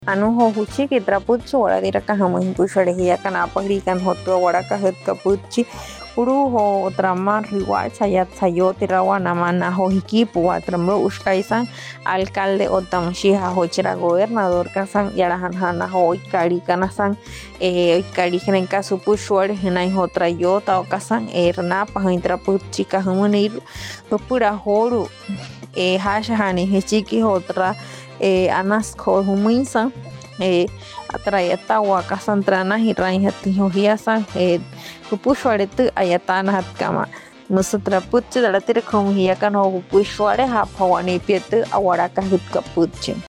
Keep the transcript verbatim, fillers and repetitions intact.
Anu ho huchiki traputsu waradira kahamun pushorehia kanapagrikan hotu waraka kapuchi uru ho trama riwacha ya tsayote rawana mana ho hikipu watramro ushkaisan alcalde otamshiha hochira gobernador kasan yarahan hana ho ikari kanasan eh ikari henen kasu pushore henai ho trayota o kasan ernapa hintrapuchi kahamunir pura horu eh hasha hani hichiki hotra eh anas ko huminsa eh atrayata wa kasantrana hirai hati hohiasa eh pushware tu ayatana hatkama nusutra putchi dalatire khom hiya kan ho pushware ha phawani pietu awara ka hut kapuchi